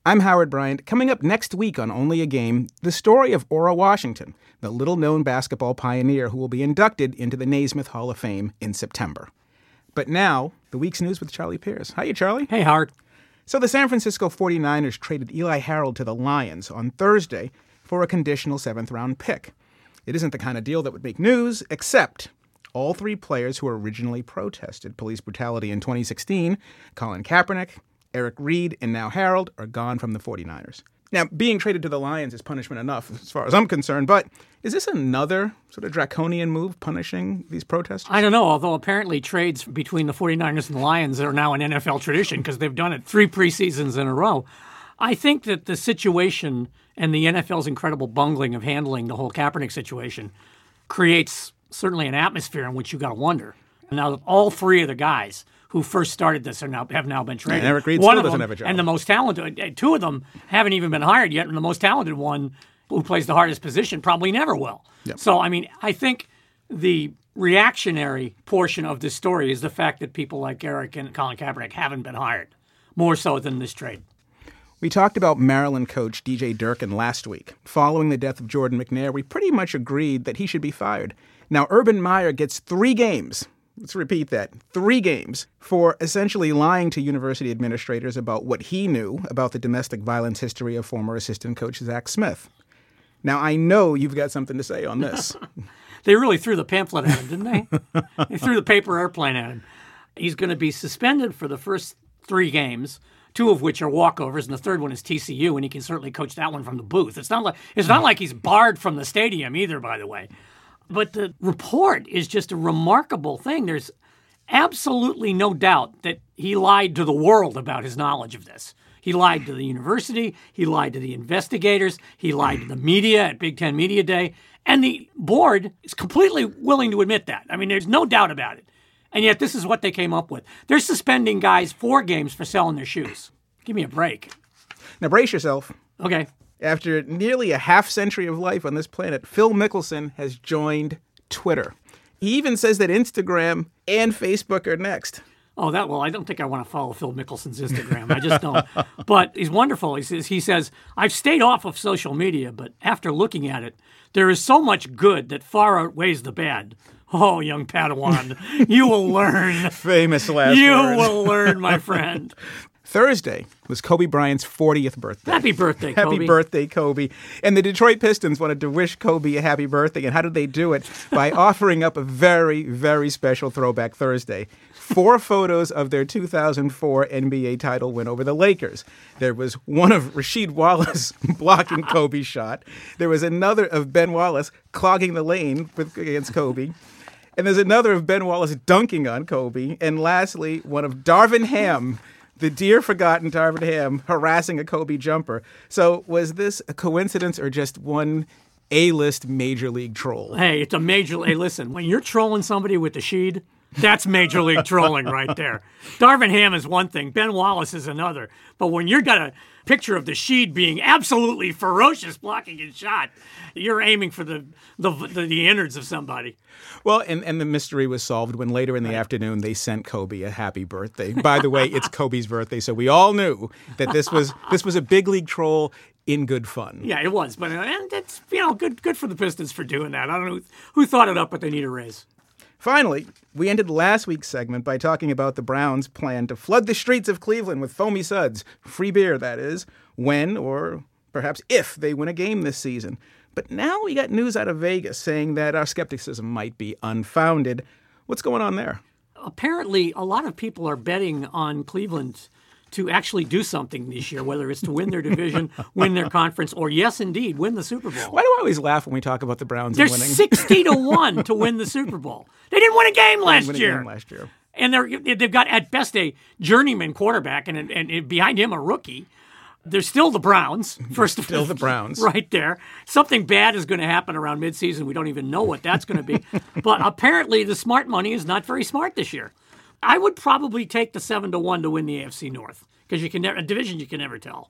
I'm Howard Bryant. Coming up next week on Only a Game, the story of Ora Washington, the little-known basketball pioneer who will be inducted into the Naismith Hall of Fame in September. But now, the week's news with Charlie Pierce. Hiya, Charlie. Hey, Howard. So the San Francisco 49ers traded Eli Harold to the Lions on Thursday for a conditional seventh-round pick. It isn't the kind of deal that would make news, except all three players who originally protested police brutality in 2016, Colin Kaepernick, Eric Reed, and now Harold, are gone from the 49ers. Now, being traded to the Lions is punishment enough, as far as I'm concerned, but is this another sort of draconian move punishing these protesters? I don't know, although apparently trades between the 49ers and the Lions are now an NFL tradition because they've done it 3 preseasons in a row. I think that the situation and the NFL's incredible bungling of handling the whole Kaepernick situation creates certainly an atmosphere in which you got to wonder. Now, all three of the guys who first started this have now been traded. And Eric Reed still doesn't have a job. And the most talented, 2 of them haven't even been hired yet, and the most talented one, who plays the hardest position, probably never will. Yep. So, I think the reactionary portion of this story is the fact that people like Eric and Colin Kaepernick haven't been hired, more so than this trade. We talked about Maryland coach DJ Durkin last week. Following the death of Jordan McNair, we pretty much agreed that he should be fired. Now, Urban Meyer gets 3 games. Let's repeat that. 3 games for essentially lying to university administrators about what he knew about the domestic violence history of former assistant coach Zach Smith. Now, I know you've got something to say on this. They really threw the pamphlet at him, didn't they? They threw the paper airplane at him. He's going to be suspended for the first 3 games, 2 of which are walkovers, and the third one is TCU, and he can certainly coach that one from the booth. It's not like he's barred from the stadium either, by the way. But the report is just a remarkable thing. There's absolutely no doubt that he lied to the world about his knowledge of this. He lied to the university. He lied to the investigators. He lied to the media at Big Ten Media Day. And the board is completely willing to admit that. There's no doubt about it. And yet this is what they came up with. They're suspending guys 4 games for selling their shoes. Give me a break. Now brace yourself. Okay. After nearly a half-century of life on this planet, Phil Mickelson has joined Twitter. He even says that Instagram and Facebook are next. Oh, I don't think I want to follow Phil Mickelson's Instagram. I just don't. But he's wonderful. He says, I've stayed off of social media, but after looking at it, there is so much good that far outweighs the bad. Oh, young Padawan, you will learn. Famous last words. You will learn, my friend. Thursday was Kobe Bryant's 40th birthday. Happy birthday, Kobe. Happy birthday, Kobe. And the Detroit Pistons wanted to wish Kobe a happy birthday. And how did they do it? By offering up a very, very special Throwback Thursday. 4 photos of their 2004 NBA title win over the Lakers. There was one of Rasheed Wallace blocking Kobe's shot. There was another of Ben Wallace clogging the lane against Kobe. And there's another of Ben Wallace dunking on Kobe. And lastly, one of Darvin Ham, the dear-forgotten Darvin Ham, harassing a Kobe jumper. So was this a coincidence or just one A-list Major League troll? Hey, it's a major league. Hey, listen, when you're trolling somebody with the Sheed, that's Major League trolling right there. Darvin Ham is one thing. Ben Wallace is another. But when you've got a picture of the Sheed being absolutely ferocious blocking his shot, you're aiming for the innards of somebody. Well, and the mystery was solved when later in the afternoon they sent Kobe a happy birthday. By the way, it's Kobe's birthday, so we all knew that this was a big league troll in good fun. Yeah, it was. But and it's good for the Pistons for doing that. I don't know who thought it up, but they need a raise. Finally, we ended last week's segment by talking about the Browns' plan to flood the streets of Cleveland with foamy suds, free beer, that is, when or perhaps if they win a game this season. But now we got news out of Vegas saying that our skepticism might be unfounded. What's going on there? Apparently, a lot of people are betting on Cleveland to actually do something this year, whether it's to win their division, win their conference, or, yes, indeed, win the Super Bowl. Why do I always laugh when we talk about the Browns and winning? They're 60-1 to win the Super Bowl. They didn't win a game last year. And they've got, at best, a journeyman quarterback and behind him a rookie. They're still the Browns, first of all. Still the Browns. Right there. Something bad is going to happen around midseason. We don't even know what that's going to be. But apparently the smart money is not very smart this year. I would probably take the 7-1 to win the AFC North because a division you can never tell.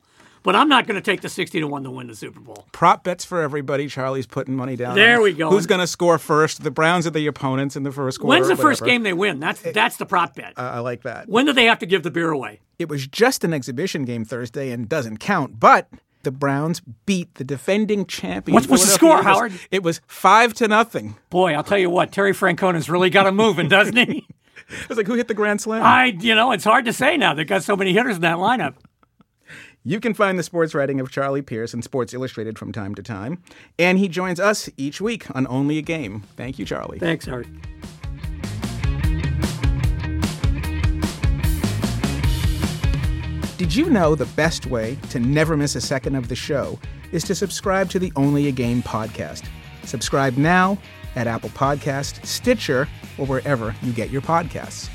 But I'm not going to take the 60-1 to win the Super Bowl. Prop bets for everybody. Charlie's putting money down. There we go. Who's going to score first? The Browns are the opponents in the first quarter. When's the first game they win? That's the prop bet. I like that. When do they have to give the beer away? It was just an exhibition game Thursday and doesn't count, but the Browns beat the defending champion. What's the score, Howard? It was 5-0. Boy, I'll tell you what, Terry Francona's really got him moving, doesn't he? I was like, who hit the grand slam? It's hard to say now. They've got so many hitters in that lineup. You can find the sports writing of Charlie Pierce in Sports Illustrated from time to time, and he joins us each week on Only a Game. Thank you, Charlie. Thanks, Howard. Did you know the best way to never miss a second of the show is to subscribe to the Only a Game podcast? Subscribe now at Apple Podcasts, Stitcher, or wherever you get your podcasts.